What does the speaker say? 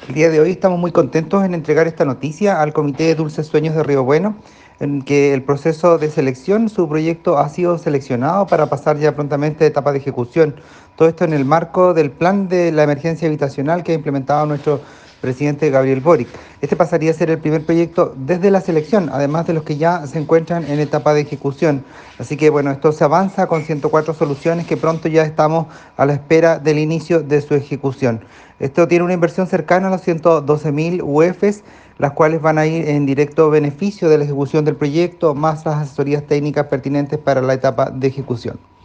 El día de hoy estamos muy contentos en entregar esta noticia al Comité de Dulces Sueños de Río Bueno, en que el proceso de selección, su proyecto ha sido seleccionado para pasar ya prontamente a etapa de ejecución. Todo esto en el marco del plan de la emergencia habitacional que ha implementado nuestro presidente Gabriel Boric. Este pasaría a ser el primer proyecto desde la selección, además de los que ya se encuentran en etapa de ejecución. Así que bueno, esto se avanza con 104 soluciones que pronto ya estamos a la espera del inicio de su ejecución. Esto tiene una inversión cercana a los 112.000 UFs, las cuales van a ir en directo beneficio de la ejecución del proyecto, más las asesorías técnicas pertinentes para la etapa de ejecución.